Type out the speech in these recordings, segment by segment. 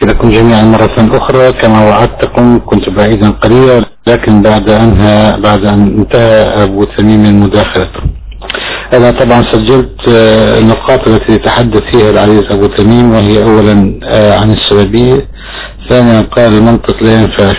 لكم جميعا مرة أخرى. كما وعدتكم كنت بعيدا قليلا، لكن بعد أن انتهى أبو تميم مداخلته. أنا طبعا سجلت النقاط التي يتحدث فيها العزيز أبو تميم، وهي أولا عن السببية، ثانيا قال المنطق لا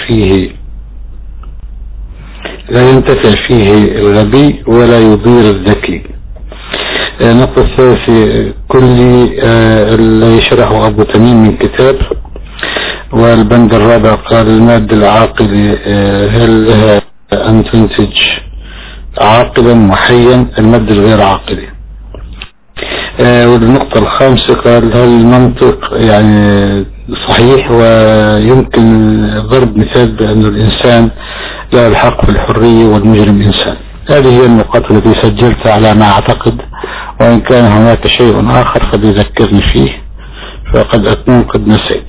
ينتفع فيه الغبي ولا يضير الذكي. النقطة الثالثة كل اللي يشرحه أبو تميم من كتاب. والبند الرابع قال المادة العاقلة هل لها أن تنتج عاقلا وحيا المادة الغير عاقلة. والنقطة الخامسة قال هل المنطق يعني صحيح ويمكن ضرب مثال بأن الإنسان له الحق في الحرية والمجرم إنسان. هذه هي النقاط التي سجلتها على ما أعتقد، وإن كان هناك شيء آخر فليذكرني فيه، فقد أكون قد نسيت.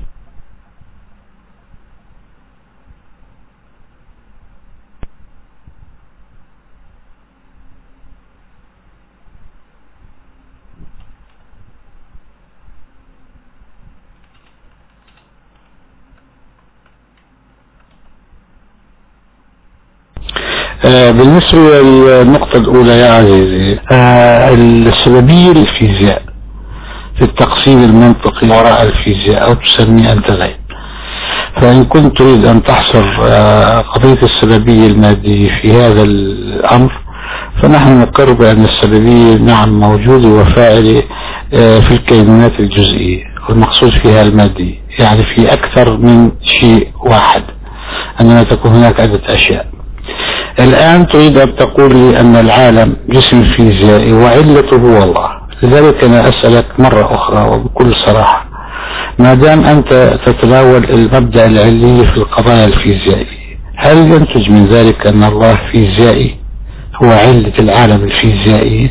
بالنسبة للنقطة الأولى يا عزيزي، السببية للفيزياء في التقسيم المنطقي وراء الفيزياء، أو تسمي أنت غيب. فإن كنت تريد أن تحصر قضية السببية المادية في هذا الأمر، فنحن نقر بأن السببية نعم موجودة وفاعلة في الكينونات الجزئية، والمقصود فيها المادية، يعني في أكثر من شيء واحد، أننا تكون هناك عدة أشياء. الآن تريد أن تقول لي أن العالم جسم فيزيائي وعلته هو الله. لذلك أنا أسألك مرة أخرى وبكل صراحة، ما دام أنت تتناول المبدأ العلي في القضايا الفيزيائية، هل ينتج من ذلك أن الله فيزيائي هو علة العالم الفيزيائي؟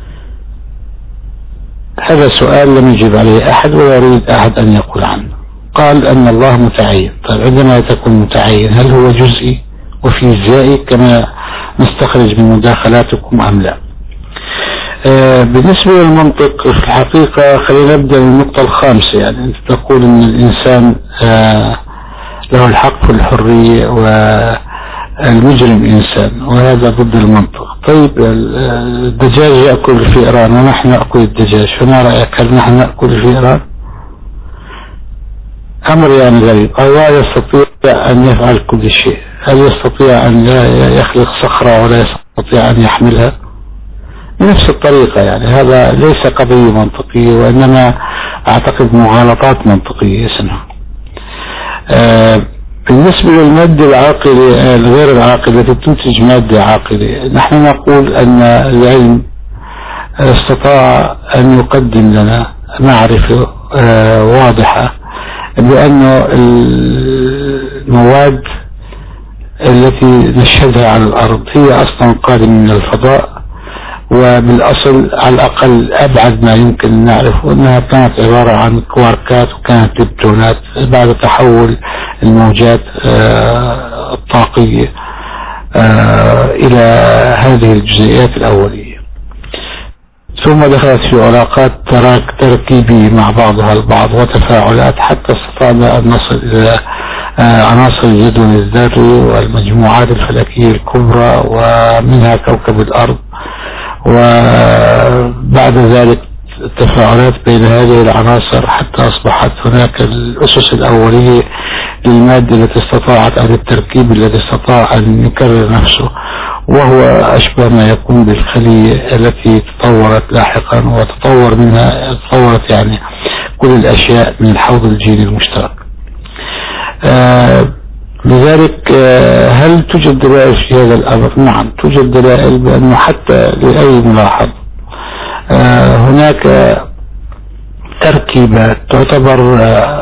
هذا سؤال لم يجب عليه أحد ولا يريد أحد أن يقول عنه. قال أن الله متعين. طيب عندما تكون متعين هل هو جزئي وفيزيائي كما نستخرج من مداخلاتكم أم لا؟ بالنسبة للمنطق في الحقيقة خلينا نبدأ من النقطة الخامسة. يعني أنت تقول أن الإنسان له الحق في الحرية والمجرم إنسان، وهذا ضد المنطق. طيب الدجاج يأكل الفئران ونحن نأكل الدجاج، فما رأيك؟ هل نحن نأكل الفئران؟ أمر يعني غريب. الله يستطيع أن يفعل كل شيء، هل يستطيع أن يخلق صخرة ولا يستطيع أن يحملها؟ بنفس الطريقة. يعني هذا ليس قضية منطقية، وإنما أعتقد مغالطات منطقية اسمها. بالنسبة للمادة العاقلة الغير العاقلة التي تنتج مادة عاقلة، نحن نقول أن العلم استطاع أن يقدم لنا معرفة واضحة بأن المواد التي نشهدها على الأرض هي أصلا قادمة من الفضاء، وبالأصل على الأقل أبعد ما يمكن أن نعرفه أنها كانت عبارة عن كواركات وكانت ليبتونات بعد تحول الموجات الطاقية إلى هذه الجزيئات الأولية، ثم دخلت في علاقات تركيبية مع بعضها البعض وتفاعلات حتى استطعنا أن نصل إلى عناصر الجدول الذري والمجموعات الفلكية الكبرى ومنها كوكب الأرض، وبعد ذلك التفاعلات بين هذه العناصر حتى أصبحت هناك الأسس الأولية للمادة التي استطاعت أو التركيب الذي استطاع أن يكرر نفسه، وهو أشبه ما يكون بالخلية التي تطورت لاحقا تطورت يعني كل الأشياء من الحوض الجيني المشترك. لذلك هل توجد دلائل في هذا الأمر؟ نعم توجد دلائل، بأنه حتى لأي ملاحظ هناك تركيبات تعتبر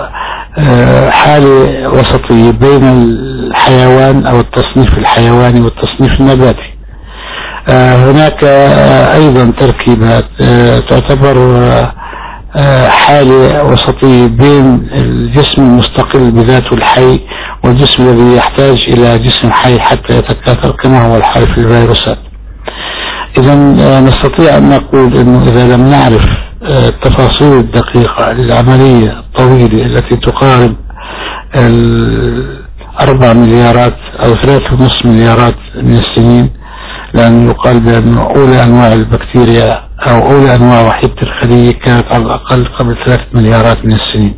حالة وسطية بين الحيوان أو التصنيف الحيواني والتصنيف النباتي. هناك أيضا تركيبات تعتبر حالة وسطية بين الجسم المستقل بذاته الحي والجسم الذي يحتاج إلى جسم حي حتى يتكاثر، كما هو الحال في الفيروسات. إذا نستطيع أن نقول أنه إذا لم نعرف التفاصيل الدقيقة للعملية الطويلة التي تقارب 4 مليارات أو 3.5 مليارات من السنين، لأن يقال بأن أولى أنواع البكتيريا أو أولى أنواع وحيدة الخلية كانت على الأقل قبل 3 مليارات من السنين.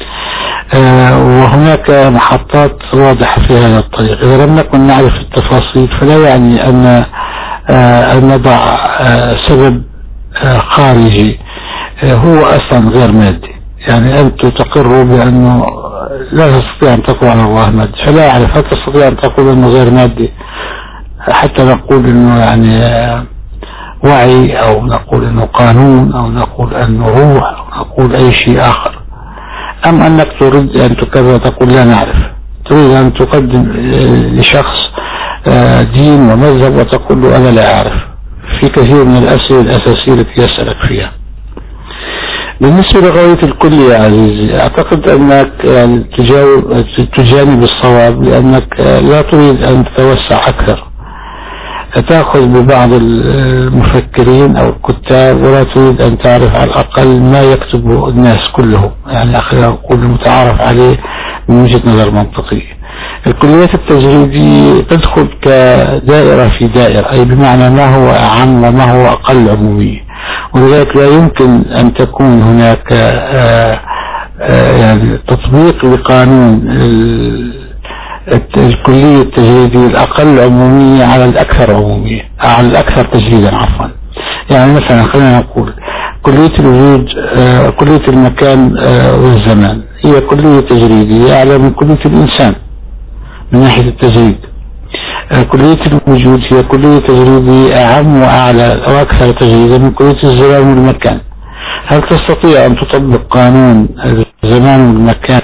وهناك محطات واضحة في هذا الطريق. إذا لم نكن نعرف التفاصيل فلا يعني أن نضع سبب خارجي هو أصلا غير مادي. يعني أنتم تقروا بأنه لا تستطيع أن تقول على الله مادي، فلا أعرف هل تستطيع أن تقول أنه غير مادي حتى نقول أنه يعني وعي، أو نقول أنه قانون، أو نقول أنه روح، أو نقول أي شيء آخر؟ أم أنك تريد أن تكرر تقول لا نعرف، تريد أن تقدم لشخص دين ومذهب وتقول له أنا لا أعرف في كثير من الأسئلة الأساسية التي يسألك فيها. بالنسبة لغاية الكلية يا عزيزي، أعتقد أنك يعني تجانب الصواب، لأنك لا تريد أن تتوسع أكثر، تأخذ ببعض المفكرين أو الكتاب ولا تريد أن تعرف على الأقل ما يكتبه الناس كلهم، يعني خلينا نقول المتعارف عليه من وجهة نظر منطقية. الكليات التجريدية تدخل كدائرة في دائرة، أي بمعنى ما هو أعم وما هو أقل عمومية، ولذلك لا يمكن أن تكون هناك يعني تطبيق لقانون الكلية التجريدية الأقل عمومية على الأكثر عمومية، على الأكثر تجريدا عفوا. يعني مثلا خلينا نقول كلية الوجود، كلية المكان والزمان هي كلية تجريدية أعلى من كلية الإنسان من ناحية التجريد. كلية الوجود هي كلية تجريدية أعم وأعلى أو أكثر تجريدا من كلية الزمان والمكان. هل تستطيع أن تطبق قانون الزمان والمكان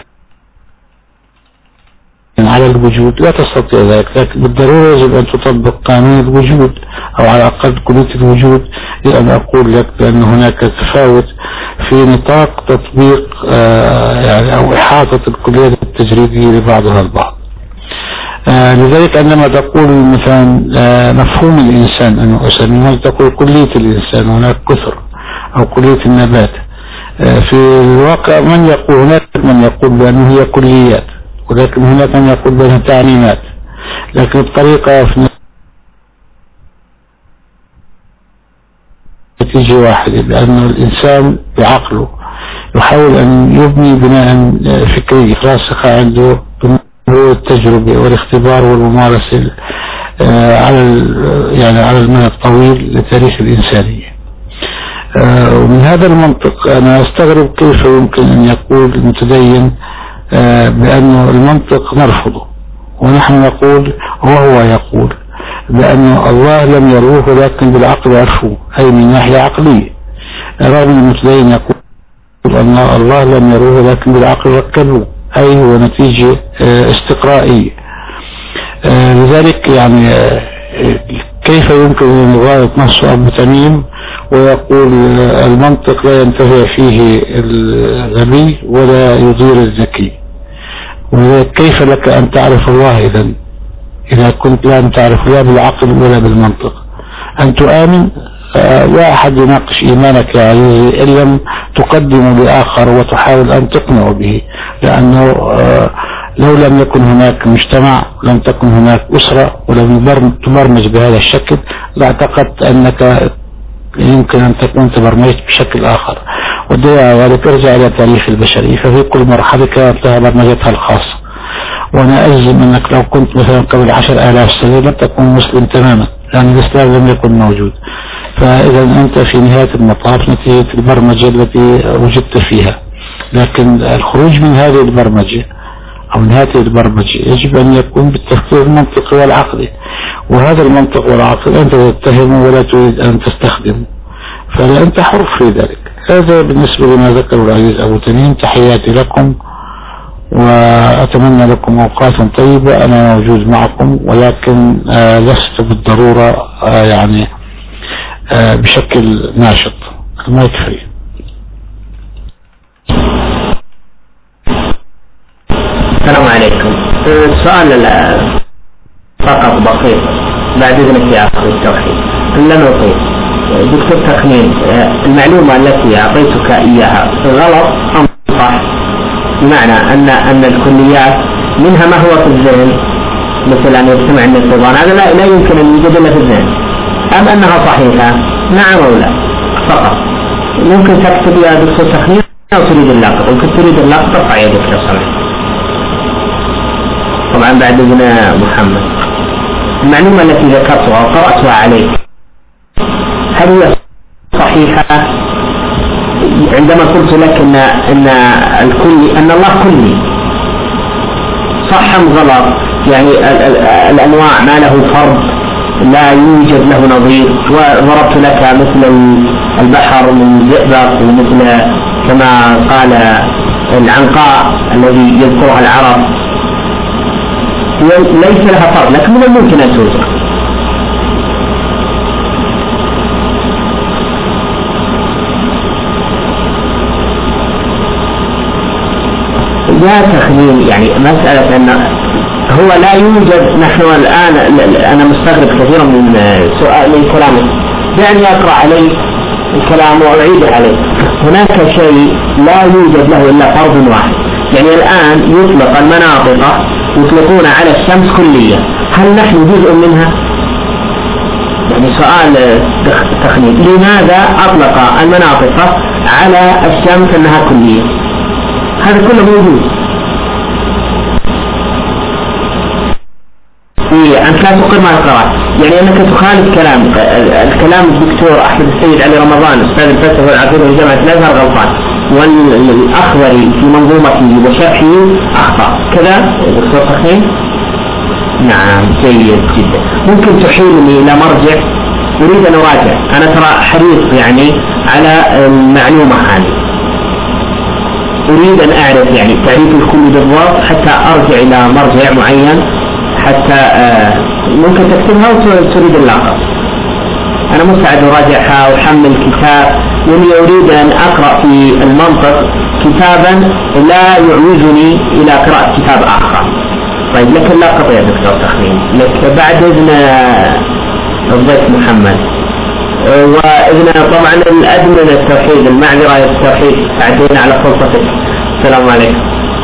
على الوجود؟ لا تستطيع ذلك، لكن بالضرورة يجب أن تطبق قانون الوجود أو على الأقل كلية الوجود، لأن أقول لك بأن هناك تفاوت في نطاق تطبيق يعني أو إحاطة الكليات التجريدية لبعضها البعض. لذلك عندما تقول مثلا مفهوم الإنسان أنه أسميه، تقول كلية الإنسان، هناك كثر، أو كلية النبات. في الواقع هناك من يقول بأنه هي كليات، ولكن هناك من يقول بأنها تعليمات، لكن الطريقة في نتيجة واحدة، لأن الإنسان بعقله يحاول أن يبني بناء فكري راسخ عنده هو التجربة والاختبار والممارسة على المدى الطويل لتاريخ الإنسانية. ومن هذا المنطق أنا أستغرب كيف يمكن أن يقول المتدين بأن المنطق نرفضه، ونحن نقول وهو يقول بأن الله لم يروه لكن بالعقل عرفوه، أي من ناحية عقلية. رغم المتدين يقول أن الله لم يروه لكن بالعقل ركبوه، أي هو نتيجة استقرائية. لذلك يعني كيف يمكن أن يغالط نفسه أبو تميم ويقول المنطق لا ينتفع فيه الغبي ولا يضير الذكي؟ وكيف لك أن تعرف الله إذا كنت لا تعرف لا بالعقل ولا بالمنطق؟ أن تؤمن، لا أحد يناقش إيمانك يا عزيزي إن لم تقدم لآخر وتحاول أن تقنع به، لأنه لو لم يكن هناك مجتمع، لم تكن هناك أسرة، ولم تبرمج بهذا الشكل، لاعتقدت أنك يمكن أن تكون تبرمجت بشكل آخر. والدليل ذلك ارجع إلى تاريخ البشرية، ففي كل مرحلة كانت لها برمجتها الخاصة. وأنا أجزم أنك لو كنت مثلا قبل 10,000 سنة لم تكن مسلم تماما، لأن الإسلام لم يكن موجود. فإذا أنت في نهاية المطاف نتيجة البرمجة التي وجدت فيها. لكن الخروج من هذه البرمجة أو من هذه البرمجة يجب أن يكون بالتفكير المنطقي والعقلي، وهذا المنطق والعقل أنت تتهمه ولا تريد أن تستخدمه، فأنت حر في ذلك. هذا بالنسبة لما ذكره العزيز أبو تميم. تحياتي لكم وأتمنى لكم أوقات طيبة. أنا موجود معكم، ولكن لست بالضرورة يعني بشكل ناشط. ما يكفي. السلام عليكم. سؤال فقط بسيط بعد إذنك يا أخي التوحيد. لا نطيل دكتور تخمين، المعلومة التي أعطيتك إياها غلط أم صح؟ بمعنى أن الكليات منها ما هو في الذهن مثل أن يجتمع النيتروجين، هذا لا يمكن أن يوجد إلا في الذهن، أم أنها صحيحة؟ نعم أو لا فقط. ممكن تكتب يا دكتور تخمين أو تريد اللقب؟ ممكن تريد اللقب ترفع يدك لو سمحت. طبعا بعد ابن محمد. المعلومة التي ذكرتها وقرأتها عليك هل هي صحيحة؟ عندما قلت لك أن الكل أن الله كلي، صح أم غلط؟ يعني الأنواع ما له فرد لا يوجد له نظير، وضربت لك مثل البحر من زئبق، ومثل كما قال العنقاء الذي يذكرها العرب ليس لها فرد لكن من الممكن أن توجد. لا تخمين، يعني مسألة أن هو لا يوجد. نحن الآن أنا مستغرب كثيرا من سؤال من كلامك، دعني أقرأ عليك الكلام وأعيده عليك. هناك شيء لا يوجد له إلا فرد واحد، يعني الآن يطلق المناطق يطلقون على الشمس كلية، هل نحن جزء منها؟ يعني سؤال تخمين، لماذا أطلق المناطق على الشمس أنها كلية؟ هذا كله موجود. أنت لا تقر ما قرأت، يعني أنك تخالف الكلام الدكتور أحمد السيد علي رمضان أستاذ الفلسفة والعقيدة في جامعة الأزهر غلطان، والأخضري في منظومته وشرحه أخطأ كذا دكتور تخمين؟ نعم جيد جدا. ممكن تحيلني إلى مرجع؟ أريد أن أراجع، أنا ترى حريص يعني على المعلومة هذه، أريد أن أعرف يعني تعريف الكل بالضبط حتى أرجع إلى مرجع معين، حتى ممكن تكتبها وتريد اللقب. أنا مستعد أراجعها وحمل كتاب، لأني أريد أن أقرأ في المنطق كتابا لا يعوزني إلى قراءة كتاب آخر. طيب لك اللقب يا دكتور تخمين، لك بعد إذن الضيف محمد، وإذن طبعا الأدمن التوحيد، المعذرة التوحيد، تعدينا على فرصتك. السلام عليكم.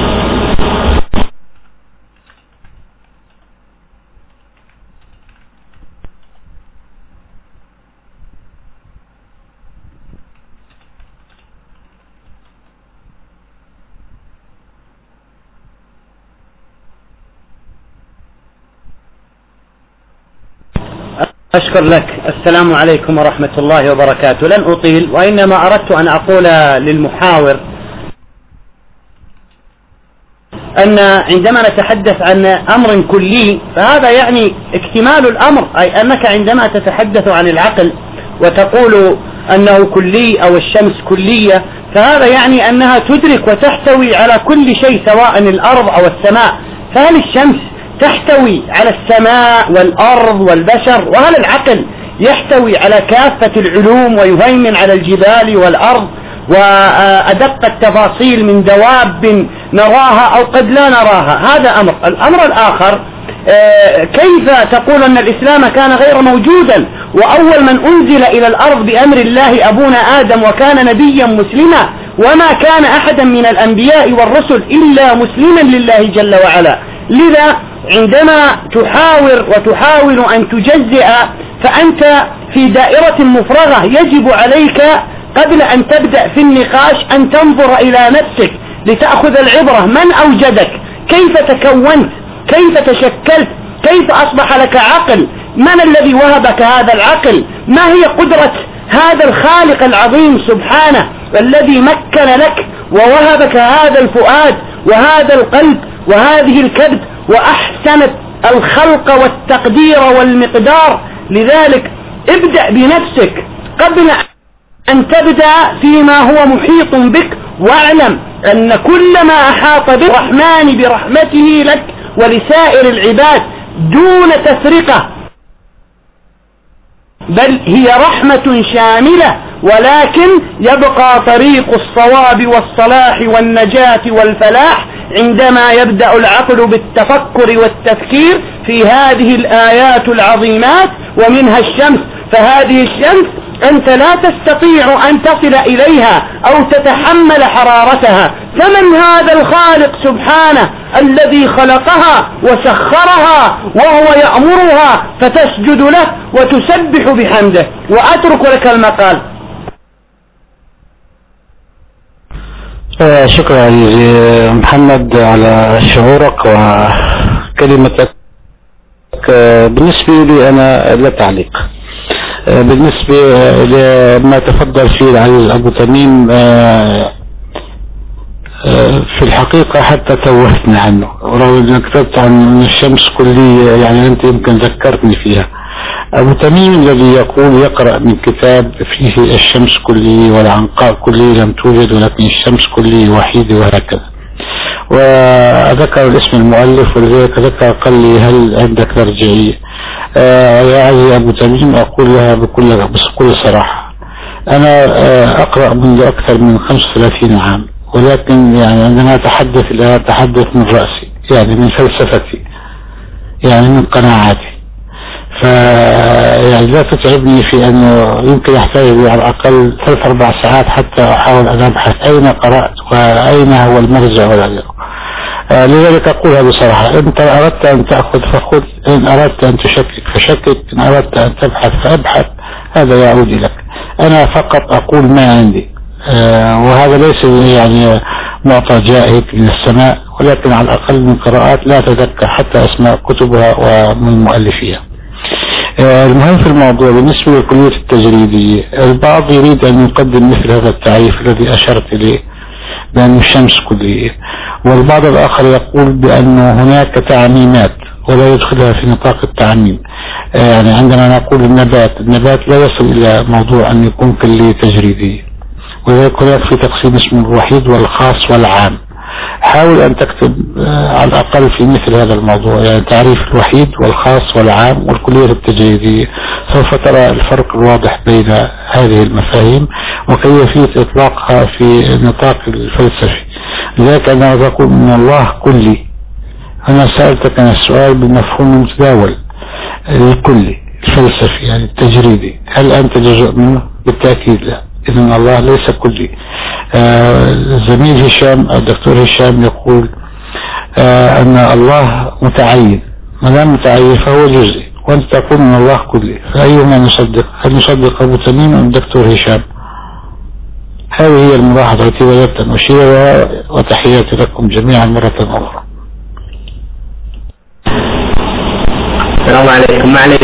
أشكر لك. السلام عليكم ورحمة الله وبركاته. لن أطيل، وإنما أردت أن أقول للمحاور أن عندما نتحدث عن أمر كلي فهذا يعني اكتمال الأمر، أي أنك عندما تتحدث عن العقل وتقول أنه كلي أو الشمس كلية، فهذا يعني أنها تدرك وتحتوي على كل شيء سواء الأرض أو السماء. فهل الشمس تحتوي على السماء والأرض والبشر؟ وهل العقل يحتوي على كافة العلوم ويهيمن على الجبال والأرض وأدق التفاصيل من دواب نراها أو قد لا نراها؟ هذا أمر. الأمر الآخر، كيف تقول أن الإسلام كان غير موجودا وأول من أنزل إلى الأرض بأمر الله أبونا آدم وكان نبيا مسلما، وما كان أحدا من الأنبياء والرسل إلا مسلما لله جل وعلا؟ لذا عندما تحاول أن تجزئ فأنت في دائرة مفرغة. يجب عليك قبل أن تبدأ في النقاش أن تنظر إلى نفسك لتأخذ العبرة. من أوجدك؟ كيف تكونت؟ كيف تشكلت؟ كيف أصبح لك عقل؟ من الذي وهبك هذا العقل؟ ما هي قدرة هذا الخالق العظيم سبحانه الذي مكن لك ووهبك هذا الفؤاد وهذا القلب وهذه الكبد وأحسنت الخلق والتقدير والمقدار؟ لذلك ابدأ بنفسك قبل أن تبدأ فيما هو محيط بك، واعلم أن كل ما أحاط بالرحمن برحمته لك ولسائر العباد دون تفرقة، بل هي رحمة شاملة، ولكن يبقى طريق الصواب والصلاح والنجاة والفلاح عندما يبدأ العقل بالتفكر والتفكير في هذه الآيات العظيمات. ومنها الشمس، فهذه الشمس أنت لا تستطيع أن تصل إليها أو تتحمل حرارتها، فمن هذا الخالق سبحانه الذي خلقها وسخرها وهو يأمرها فتسجد له وتسبح بحمده؟ وأترك لك المقال. شكرا عزيزي محمد على شعورك وكلمتك. بالنسبة لي أنا لا تعليق. بالنسبة لما تفضل فيه العزيز أبو تميم، في الحقيقة حتى توهتني عنه، ولو أنك كتبت عن الشمس كلية يعني أنت يمكن ذكرتني فيها. أبو تميم الذي يقول يقرأ من كتاب فيه الشمس كلية والعنقاء كلية لم توجد ولكن الشمس كلية وحيدة وهكذا، وذكر الاسم المؤلف ولذلك ذكر قال لي هل عندك ترجعية؟ يا عزيزي أبو تميم أقول لها بكل صراحة، أنا أقرأ منذ أكثر من 35 عام، ولكن يعني عندما أتحدث من رأسي، يعني من فلسفتي، يعني من قناعاتي. يعني لا تتعبني في أنه يمكن أحتاج على الأقل 3-4 ساعات حتى أحاول أن أبحث أين قرأت وأين هو المرجع ولا غيره. لذلك أقولها بصراحة، إن أردت أن تأخذ فخذ، إن أردت أن تشكك فشكك، إن أردت أن تبحث فأبحث، هذا يعود لك. أنا فقط أقول ما عندي، وهذا ليس يعني معطى جاء من السماء، ولكن على الأقل من قراءات لا أتذكر حتى أسماء كتبها ومن مؤلفيها. المهم في الموضوع بالنسبة للكلية التجريدية، البعض يريد أن يقدم مثل هذا التعريف الذي أشرت إليه بأن الشمس كلية، والبعض الآخر يقول بأن هناك تعميمات ولا يدخلها في نطاق التعميم. يعني عندما نقول النبات لا يصل إلى موضوع أن يكون كلية تجريدية، وذلك هناك في تقسيم اسمه الوحيد والخاص والعام. حاول أن تكتب على الأقل في مثل هذا الموضوع، يعني تعريف الوحيد والخاص والعام والكلية التجريدية، سوف ترى الفرق الواضح بين هذه المفاهيم وكيفية إطلاقها في النطاق الفلسفي. لذلك أنا أقول من الله كلي. أنا سألتك عن السؤال بالمفهوم المتداول الكلي الفلسفي يعني التجريدي، هل أنت جزء منه؟ بالتأكيد لا. إذن الله ليس كلي. الزميل هشام الدكتور هشام يقول أن الله متعين، ما دام متعين فهو جزئي، وأنت تقول أن الله كلي، فأيهما نصدق؟ هل نصدق أبو تميم أم الدكتور هشام؟ هذه هي الملاحظة التي وجدت أن أشيرها، وتحياتي لكم جميعا مرة أخرى. السلام عليكم. معليش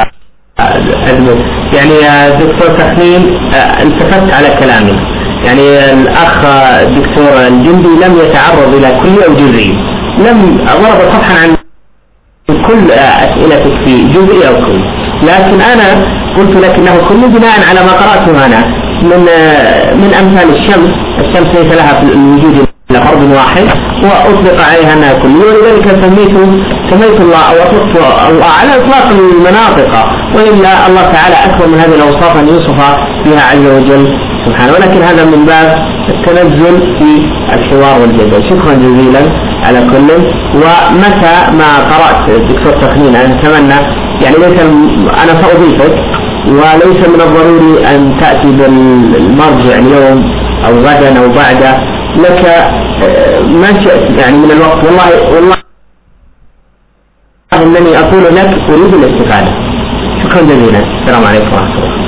يعني دكتور تخمين التفت على كلامي، يعني الأخ الدكتور الجندي لم يتعرض إلى كل أو جزئي، لم ضرب صفحا عن كل أسئلتك في جزئي أو كل، لكن أنا قلت لك إنه كل بناء على ما قرأته أنا من أمثال الشمس ليس لها في الوجود إلا فرد واحد وأطلق عليها أنها كلية، ولذلك سميت الله أو أطلقت الله على إطلاق المناطق، وإلا الله تعالى أكبر من هذه الأوصاف أن يوصف بها عز وجل سبحانه، ولكن هذا من باب التنزل في الحوار والجدل. شكرا جزيلا على كل. ومتى ما قرأت دكتور تخمين أنا أتمنى يعني ليس أنا سأضيفك، وليس من الضروري أن تأتي بالمرجع اليوم أو غدا أو بعد، لك ما شئت يعني من الوقت. والله أنني أقول لك أريد الاستفادة. شكرا جزيلا. السلام عليكم ورحمة الله.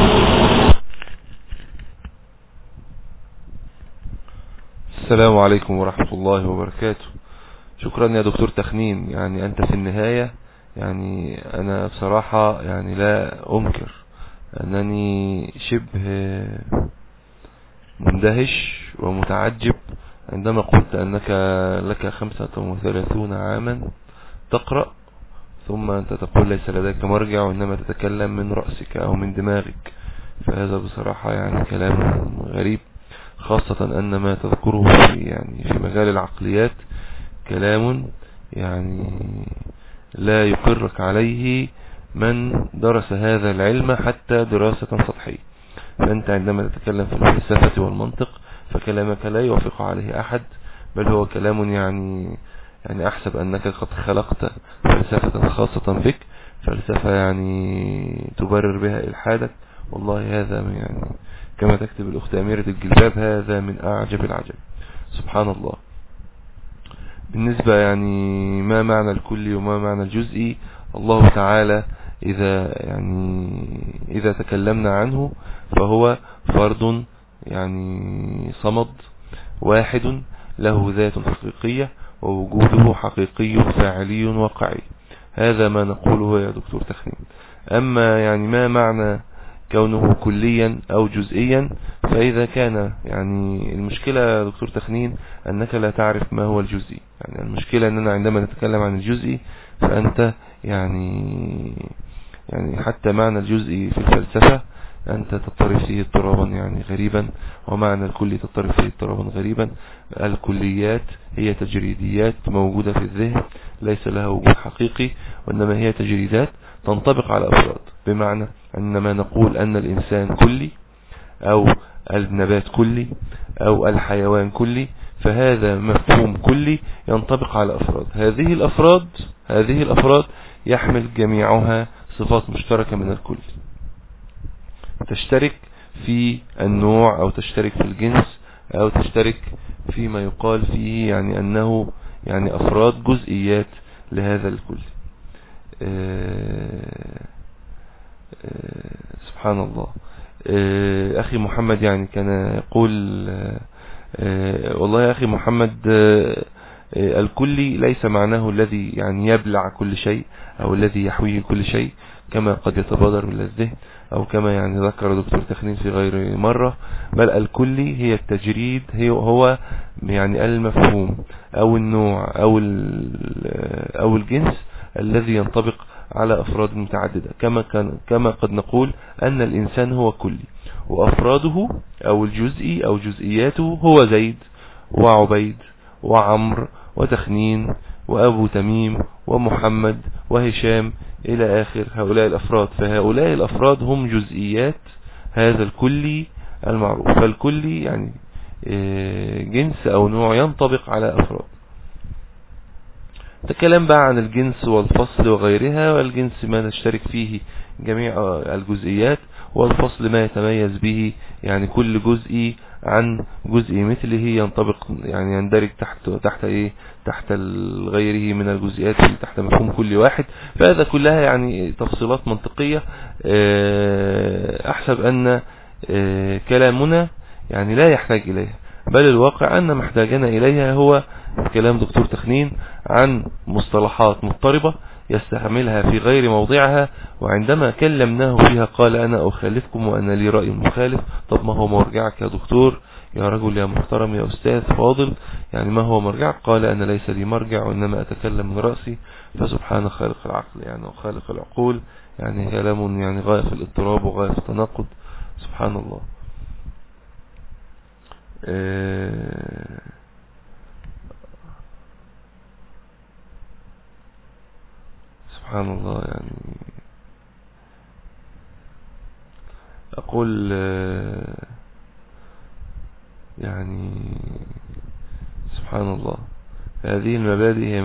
السلام عليكم ورحمة الله وبركاته. شكرا يا دكتور تخمين. يعني أنت في النهاية يعني أنا بصراحة يعني لا أنكر أنني شبه مندهش ومتعجب عندما قلت أنك لك 35 عاما تقرأ ثم أنت تقول ليس لديك مرجع وإنما تتكلم من رأسك أو من دماغك. فهذا بصراحة يعني كلام غريب، خاصة أن ما تذكره في مجال العقليات كلام يعني لا يقرك عليه من درس هذا العلم حتى دراسة سطحية. فأنت عندما تتكلم في الفلسفة والمنطق فكلامك لا يوافق عليه أحد، بل هو كلام يعني أحسب أنك قد خلقت فلسفة خاصة بك، فلسفة يعني تبرر بها إلحادك والله هذا يعني كما تكتب الأخت أميرة الجلباب، هذا من أعجب العجب. سبحان الله. بالنسبة يعني ما معنى الكلي وما معنى الجزئي، الله تعالى إذا تكلمنا عنه فهو فرد يعني صمد واحد له ذات حقيقية ووجوده حقيقي فاعلي واقعي. هذا ما نقوله يا دكتور تخنين. أما يعني ما معنى كونه كليا أو جزئيا، فإذا كان يعني المشكلة يا دكتور تخنين أنك لا تعرف ما هو الجزئي. يعني المشكلة أننا عندما نتكلم عن الجزئي فأنت يعني حتى معنى الجزئي في الفلسفة أنت تضطرب فيه اضطرابا يعني غريبا، ومعنى الكلي تضطرب فيه اضطرابا غريبا. الكليات هي تجريديات موجودة في الذهن ليس لها وجود حقيقي، وإنما هي تجريدات تنطبق على أفراد. بمعنى أنما نقول أن الإنسان كلي أو النبات كلي أو الحيوان كلي، فهذا مفهوم كلي ينطبق على أفراد. هذه الأفراد يحمل جميعها صفات مشتركة من الكل، تشترك في النوع أو تشترك في الجنس أو تشترك فيما يقال فيه يعني أنه يعني أفراد جزئيات لهذا الكل. سبحان الله. أخي محمد يعني كان يقول والله يا أخي محمد الكلي ليس معناه الذي يعني يبلع كل شيء أو الذي يحويه كل شيء كما قد يتبادر من الذهن، أو كما يعني ذكر دكتور تخنين في غير مرة. بل الكلي هي التجريد، هو يعني المفهوم أو النوع أو الجنس الذي ينطبق على أفراد متعددة. كما قد نقول أن الإنسان هو كلي، وأفراده أو الجزئي أو جزئياته هو زيد وعبيد وعمر وتخنين وأبو تميم ومحمد وهشام إلى آخر هؤلاء الأفراد. فهؤلاء الأفراد هم جزئيات هذا الكلي المعروف. فالكلي يعني جنس أو نوع ينطبق على أفراد. تكلم بقى عن الجنس والفصل وغيرها. والجنس ما نشترك فيه جميع الجزئيات، والفصل ما يتميز به يعني كل جزئي عن جزء مثله ينطبق يعني يندرج تحت غيره من الجزئيات تحت مفهوم كل واحد. فهذا كلها يعني تفصيلات منطقية أحسب أن كلامنا يعني لا يحتاج إليها، بل الواقع أن محتاجنا إليها هو كلام دكتور تخنين عن مصطلحات مضطربة يستعملها في غير موضعها، وعندما كلمناه فيها قال أنا أخالفكم وأنا لي رأي مخالف. طب ما هو مرجعك يا دكتور، يا رجل، يا محترم، يا أستاذ فاضل؟ يعني ما هو مرجعك؟ قال أنا ليس لي مرجع وإنما أتكلم من رأسي. فسبحان خالق العقل يعني وخالق العقول. يعني كلام يعني غاية في الاضطراب وغاية في التناقض. سبحان الله. سبحان الله. يعني أقول يعني سبحان الله، هذه المبادئ هي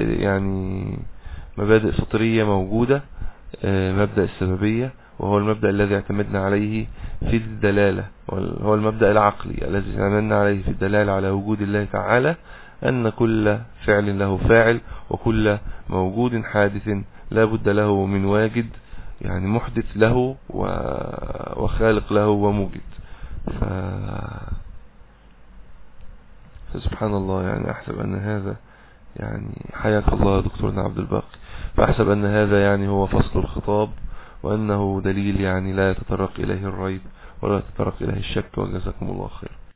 مبادئ فطرية موجودة. مبدأ السببية وهو المبدأ الذي اعتمدنا عليه في الدلالة، وهو المبدأ العقلي الذي اعتمدنا عليه في الدلالة على وجود الله تعالى، أن كل فعل له فاعل وكل موجود حادث لا بد له من واجد، يعني محدث له وخالق له وموجد. فسبحان الله. يعني أحسب أن هذا يعني حياك الله دكتورنا عبد الباقي، فأحسب أن هذا يعني هو فصل الخطاب، وأنه دليل يعني لا يتطرق إليه الريب ولا يتطرق إليه الشك. وجزاكم الله خير.